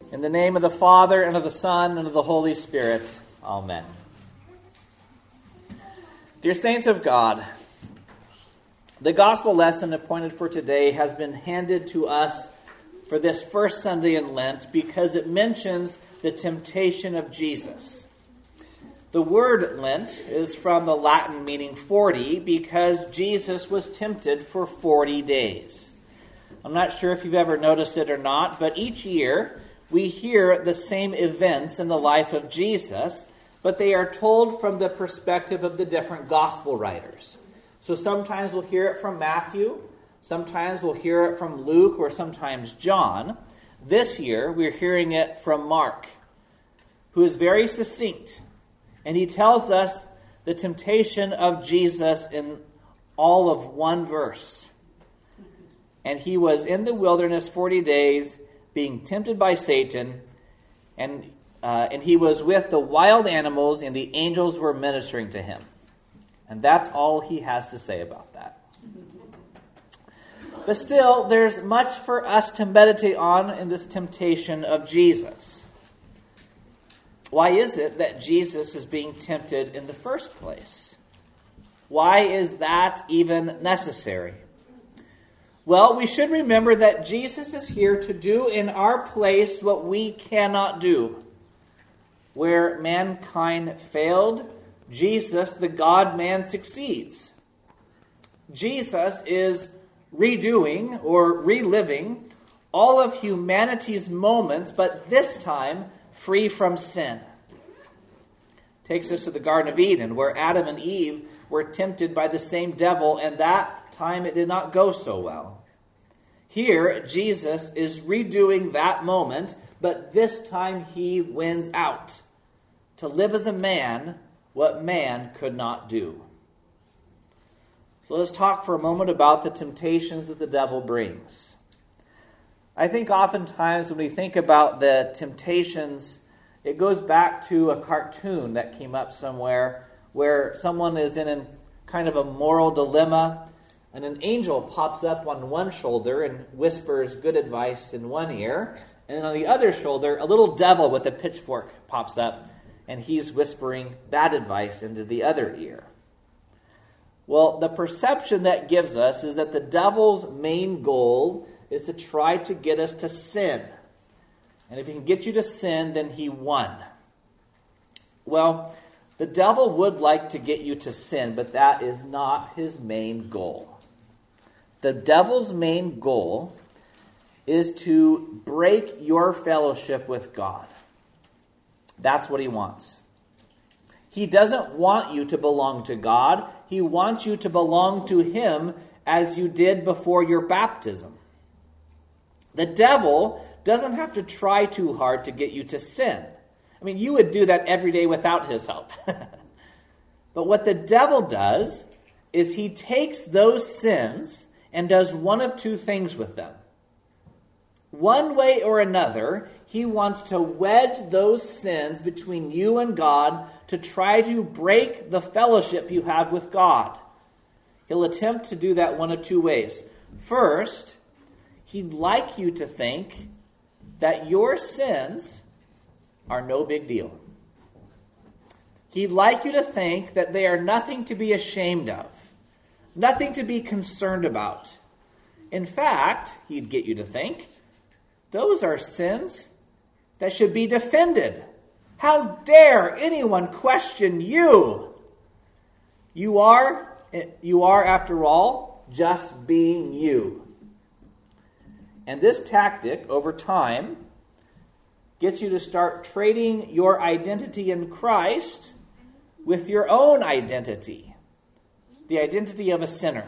In the name of the Father, and of the Son, and of the Holy Spirit. Amen. Dear saints of God, the gospel lesson appointed for today has been handed to us for this first Sunday in Lent because it mentions the temptation of Jesus. The word Lent is from the Latin meaning 40 because Jesus was tempted for 40 days. I'm not sure if you've ever noticed it or not, but each year we hear the same events in the life of Jesus, but they are told from the perspective of the different gospel writers. So sometimes we'll hear it from Matthew, sometimes we'll hear it from Luke, or sometimes John. This year we're hearing it from Mark, who is very succinct, and he tells us the temptation of Jesus in all of one verse. And he was in the wilderness 40 days, being tempted by Satan, and he was with the wild animals, and the angels were ministering to him. And that's all he has to say about that. But still, there's much for us to meditate on in this temptation of Jesus. Why is it that Jesus is being tempted in the first place? Why is that even necessary? Well, we should remember that Jesus is here to do in our place what we cannot do. Where mankind failed, Jesus, the God-man, succeeds. Jesus is redoing or reliving all of humanity's moments, but this time free from sin. Takes us to the Garden of Eden, where Adam and Eve were tempted by the same devil, and that time it did not go so well. Here, Jesus is redoing that moment, but this time he wins out. To live as a man, what man could not do. So let's talk for a moment about the temptations that the devil brings. I think oftentimes when we think about the temptations, it goes back to a cartoon that came up somewhere where someone is in a kind of a moral dilemma, and an angel pops up on one shoulder and whispers good advice in one ear, and on the other shoulder, a little devil with a pitchfork pops up, and he's whispering bad advice into the other ear. Well, the perception that gives us is that the devil's main goal is to try to get us to sin. And if he can get you to sin, then he won. Well, the devil would like to get you to sin, but that is not his main goal. The devil's main goal is to break your fellowship with God. That's what he wants. He doesn't want you to belong to God. He wants you to belong to him as you did before your baptism. The devil doesn't have to try too hard to get you to sin. I mean, you would do that every day without his help. But what the devil does is he takes those sins and does one of two things with them. One way or another, he wants to wedge those sins between you and God to try to break the fellowship you have with God. He'll attempt to do that one of two ways. First, he'd like you to think that your sins are no big deal. He'd like you to think that they are nothing to be ashamed of, nothing to be concerned about. In fact, he'd get you to think, those are sins that should be defended. How dare anyone question you? You are, after all, just being you. And this tactic, over time, gets you to start trading your identity in Christ with your own identity, the identity of a sinner,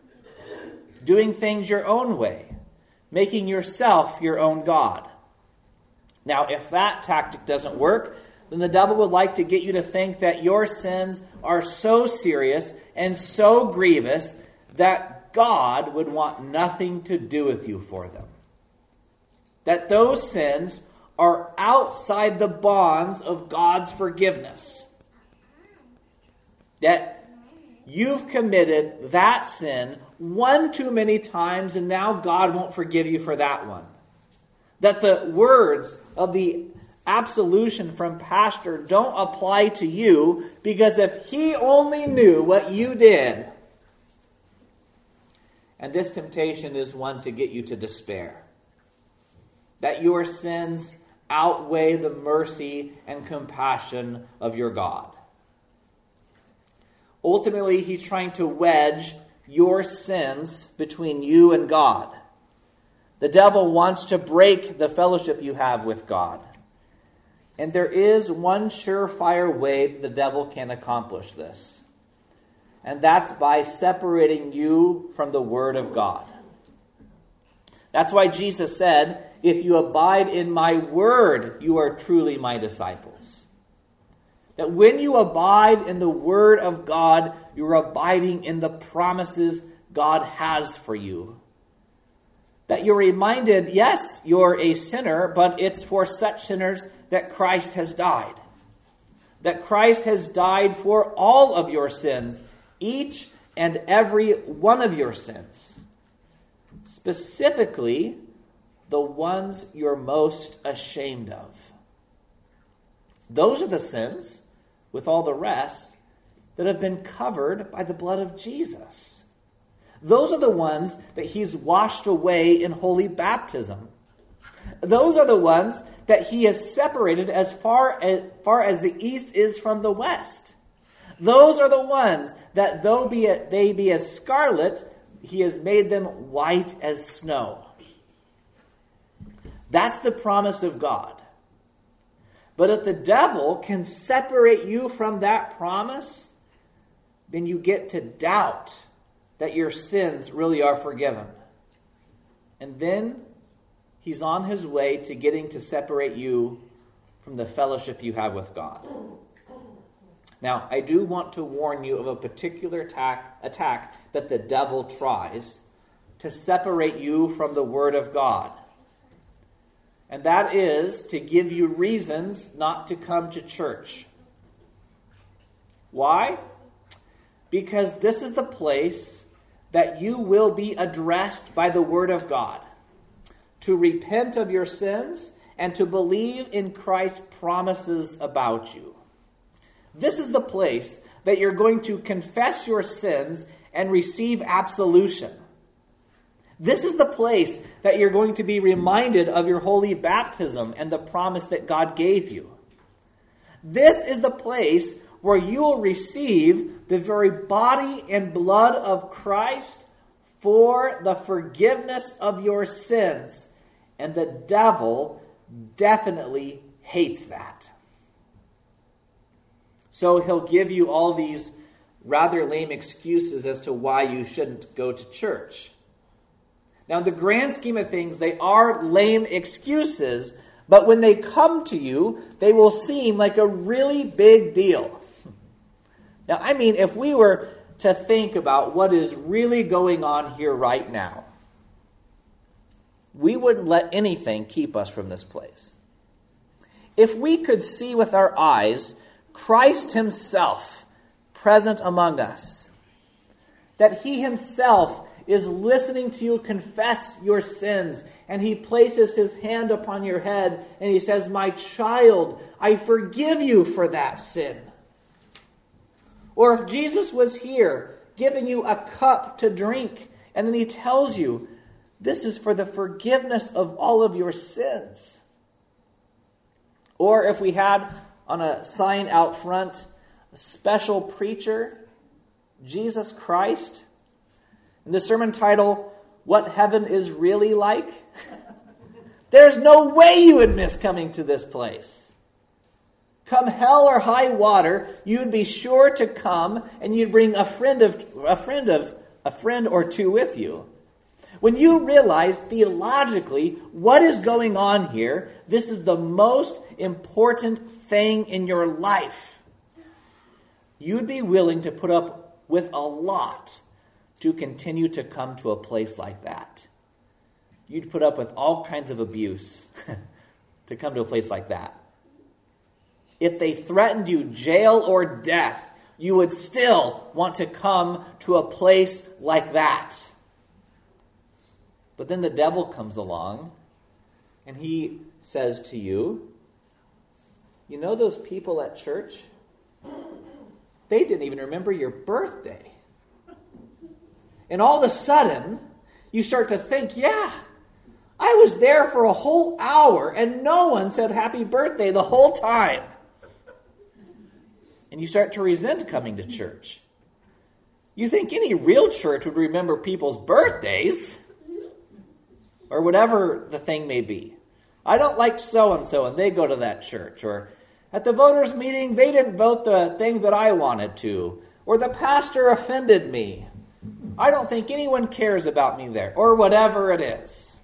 doing things your own way, making yourself your own God. Now, if that tactic doesn't work, then the devil would like to get you to think that your sins are so serious and so grievous that God would want nothing to do with you for them. That those sins are outside the bonds of God's forgiveness. That you've committed that sin one too many times, and now God won't forgive you for that one. That the words of the absolution from Pastor don't apply to you, because if he only knew what you did. And this temptation is one to get you to despair. That your sins outweigh the mercy and compassion of your God. Ultimately, he's trying to wedge your sins between you and God. The devil wants to break the fellowship you have with God. And there is one surefire way the devil can accomplish this. And that's by separating you from the Word of God. That's why Jesus said, if you abide in my word, you are truly my disciples. That when you abide in the Word of God, you're abiding in the promises God has for you. That you're reminded, yes, you're a sinner, but it's for such sinners that Christ has died. That Christ has died for all of your sins, each and every one of your sins. Specifically, the ones you're most ashamed of. Those are the sins, with all the rest, that have been covered by the blood of Jesus. Those are the ones that he's washed away in holy baptism. Those are the ones that he has separated as far as the east is from the west. Those are the ones that though they be as scarlet, he has made them white as snow. That's the promise of God. But if the devil can separate you from that promise, then you get to doubt that your sins really are forgiven. And then he's on his way to getting to separate you from the fellowship you have with God. Now, I do want to warn you of a particular attack that the devil tries to separate you from the Word of God. And that is to give you reasons not to come to church. Why? Because this is the place that you will be addressed by the Word of God. To repent of your sins and to believe in Christ's promises about you. This is the place that you're going to confess your sins and receive absolution. This is the place that you're going to be reminded of your holy baptism and the promise that God gave you. This is the place where you will receive the very body and blood of Christ for the forgiveness of your sins. And the devil definitely hates that. So he'll give you all these rather lame excuses as to why you shouldn't go to church. Now, in the grand scheme of things, they are lame excuses, but when they come to you, they will seem like a really big deal. Now, I mean, if we were to think about what is really going on here right now, we wouldn't let anything keep us from this place. If we could see with our eyes Christ himself present among us, that he himself is listening to you confess your sins, and he places his hand upon your head and he says, "My child, I forgive you for that sin." Or if Jesus was here giving you a cup to drink, and then he tells you, this is for the forgiveness of all of your sins. Or if we had on a sign out front, a special preacher, Jesus Christ, and the sermon title, What Heaven is Really Like, there's no way you would miss coming to this place. Come hell or high water, you'd be sure to come, and you'd bring a friend or two with you. When you realize theologically what is going on here, this is the most important thing in your life. You'd be willing to put up with a lot to continue to come to a place like that. You'd put up with all kinds of abuse to come to a place like that. If they threatened you jail or death, you would still want to come to a place like that. But then the devil comes along and he says to you, you know those people at church? They didn't even remember your birthday. And all of a sudden, you start to think, yeah, I was there for a whole hour and no one said happy birthday the whole time. And you start to resent coming to church. You think any real church would remember people's birthdays or whatever the thing may be. I don't like so-and-so and they go to that church. Or at the voters' meeting, they didn't vote the thing that I wanted to. Or the pastor offended me. I don't think anyone cares about me there. Or whatever it is.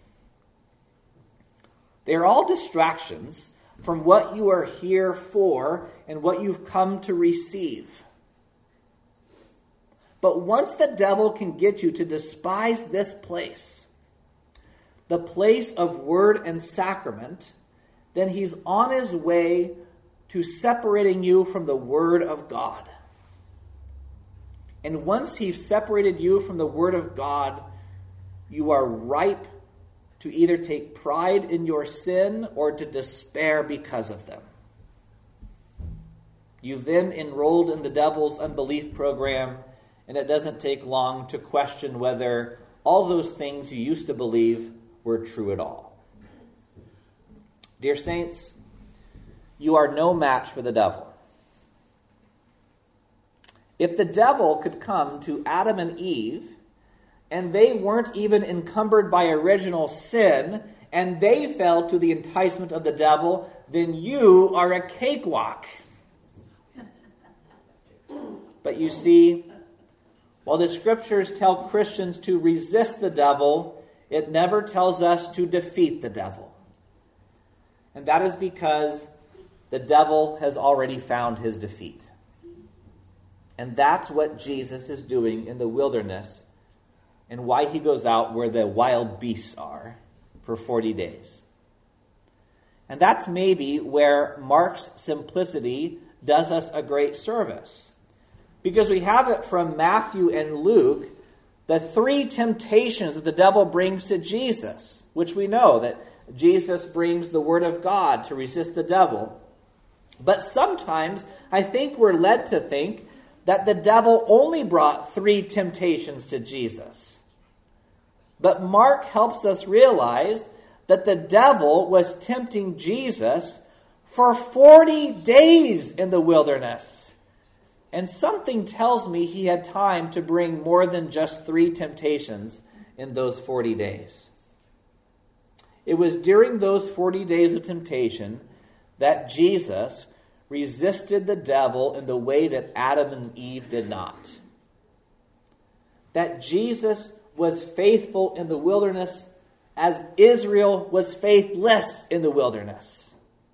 They are all distractions from what you are here for and what you've come to receive. But once the devil can get you to despise this place, the place of word and sacrament, then he's on his way to separating you from the Word of God. And once he's separated you from the Word of God, you are ripe to either take pride in your sin or to despair because of them. You've then enrolled in the devil's unbelief program, and it doesn't take long to question whether all those things you used to believe were true at all. Dear saints, you are no match for the devil. If the devil could come to Adam and Eve, and they weren't even encumbered by original sin, and they fell to the enticement of the devil, then you are a cakewalk. But you see, while the Scriptures tell Christians to resist the devil, it never tells us to defeat the devil. And that is because the devil has already found his defeat. And that's what Jesus is doing in the wilderness and why he goes out where the wild beasts are for 40 days. And that's maybe where Mark's simplicity does us a great service. Because we have it from Matthew and Luke, the three temptations that the devil brings to Jesus, which we know that Jesus brings the Word of God to resist the devil. But sometimes I think we're led to think that the devil only brought 3 temptations to Jesus. But Mark helps us realize that the devil was tempting Jesus for 40 days in the wilderness. And something tells me he had time to bring more than just 3 temptations in those 40 days. It was during those 40 days of temptation that Jesus resisted the devil in the way that Adam and Eve did not. That Jesus was faithful in the wilderness as Israel was faithless in the wilderness.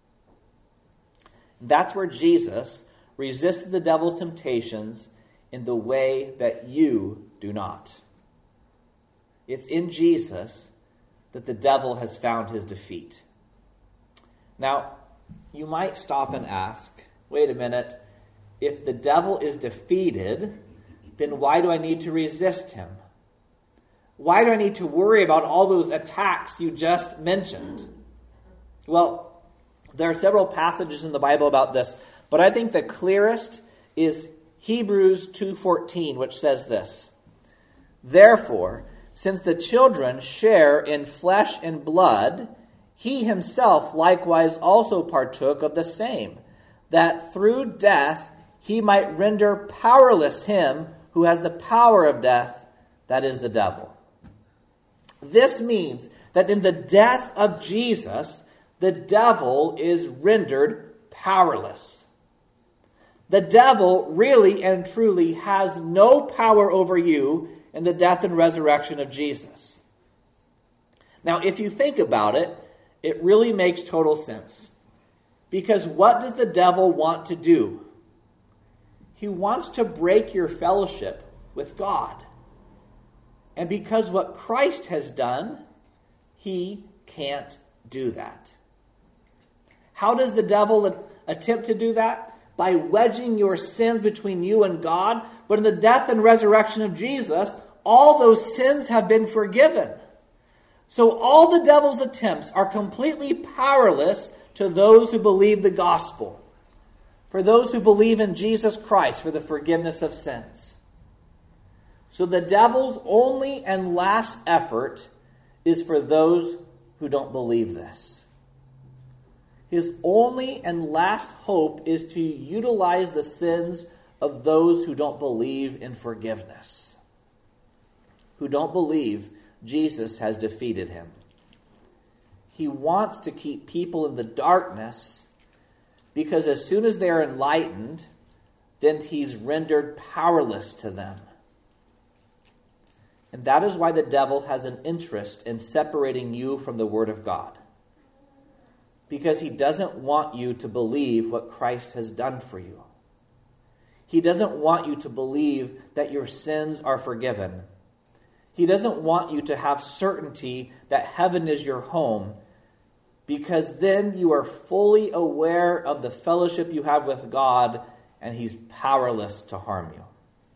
That's where Jesus resisted the devil's temptations in the way that you do not. It's in Jesus that the devil has found his defeat. Now, you might stop and ask, wait a minute, if the devil is defeated, then why do I need to resist him? Why do I need to worry about all those attacks you just mentioned? Well, there are several passages in the Bible about this, but I think the clearest is Hebrews 2:14, which says this: Therefore, since the children share in flesh and blood, he himself likewise also partook of the same, that through death he might render powerless him who has the power of death, that is the devil. This means that in the death of Jesus, the devil is rendered powerless. The devil really and truly has no power over you in the death and resurrection of Jesus. Now, if you think about it, it really makes total sense. Because what does the devil want to do? He wants to break your fellowship with God. And because what Christ has done, he can't do that. How does the devil attempt to do that? By wedging your sins between you and God. But in the death and resurrection of Jesus, all those sins have been forgiven. So all the devil's attempts are completely powerless to those who believe the gospel, for those who believe in Jesus Christ for the forgiveness of sins. So the devil's only and last effort is for those who don't believe this. His only and last hope is to utilize the sins of those who don't believe in forgiveness, who don't believe Jesus has defeated him. He wants to keep people in the darkness because as soon as they're enlightened, then he's rendered powerless to them. And that is why the devil has an interest in separating you from the Word of God. Because he doesn't want you to believe what Christ has done for you. He doesn't want you to believe that your sins are forgiven. He doesn't want you to have certainty that heaven is your home, because then you are fully aware of the fellowship you have with God, and he's powerless to harm you.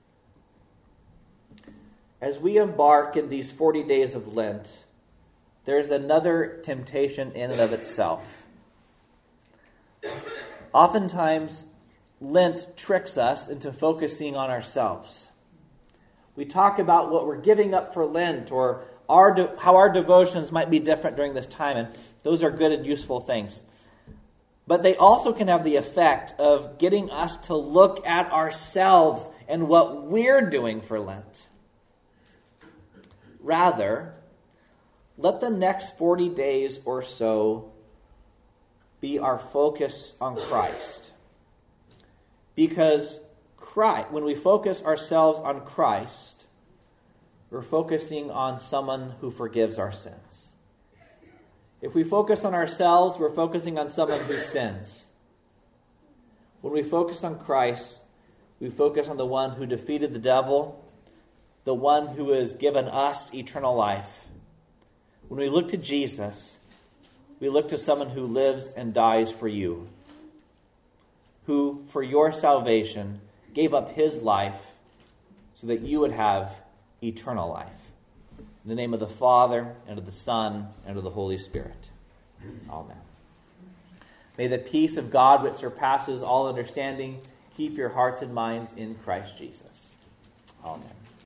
As we embark in these 40 days of Lent, there's another temptation in and of itself. Oftentimes, Lent tricks us into focusing on ourselves. We talk about what we're giving up for Lent, or how our devotions might be different during this time, and those are good and useful things. But they also can have the effect of getting us to look at ourselves and what we're doing for Lent. Rather, let the next 40 days or so be our focus on Christ. Because when we focus ourselves on Christ, we're focusing on someone who forgives our sins. If we focus on ourselves, we're focusing on someone who sins. When we focus on Christ, we focus on the one who defeated the devil, the one who has given us eternal life. When we look to Jesus, we look to someone who lives and dies for you, who, for your salvation, gave up his life so that you would have eternal life. In the name of the Father, and of the Son, and of the Holy Spirit. Amen. May the peace of God, which surpasses all understanding, keep your hearts and minds in Christ Jesus. Amen.